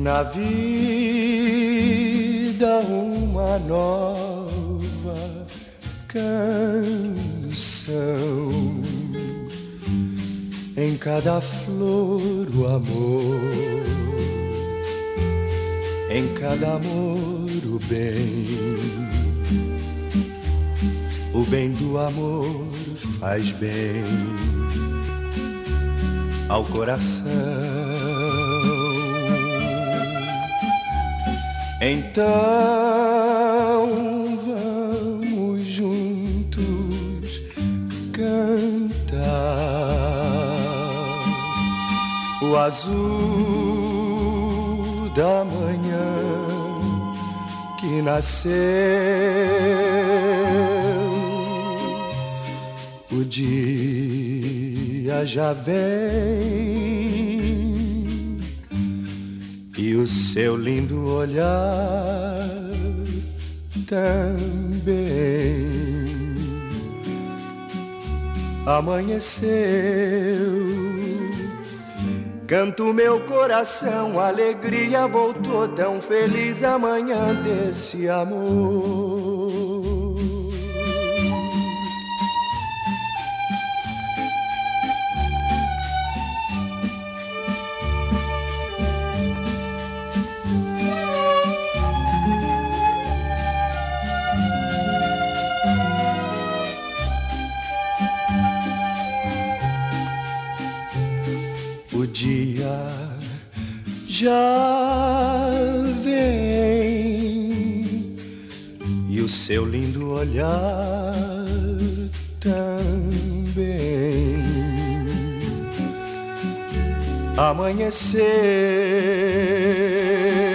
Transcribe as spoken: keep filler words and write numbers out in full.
na vida uma nova canção. Em cada flor o amor, em cada amor o bem. O bem do amor faz bem ao coração. Então vamos juntos cantar o azul da manhã que nasceu. O dia já vem e o seu lindo olhar também. Amanheceu, canto meu coração, a alegria voltou, tão feliz amanhã desse amor. O dia já vem e o seu lindo olhar também. Amanhecer